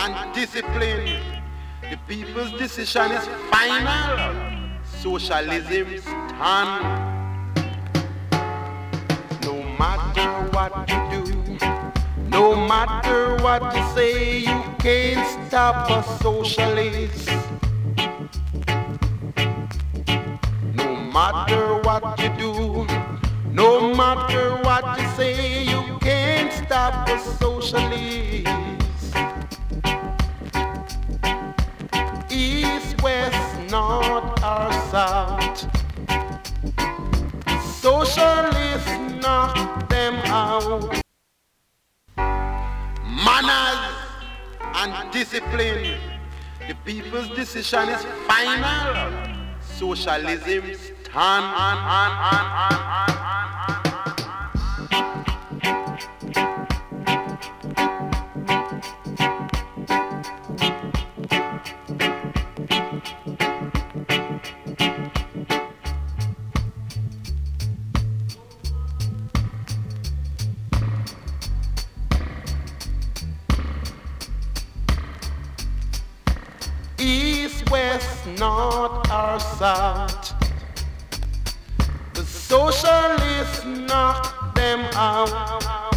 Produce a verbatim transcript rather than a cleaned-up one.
and discipline. The people's decision is final. Socialism stand. No matter what you do, no matter what you say, you can't stop a socialist. No matter what you do, no matter what you say, you can't stop a socialist. East, west, north or south, socialists knock them out. Manners and discipline. The people's decision is final. Socialism stand. On, on, on, on, on, on, on. East, west, north or south, the socialists knock them out.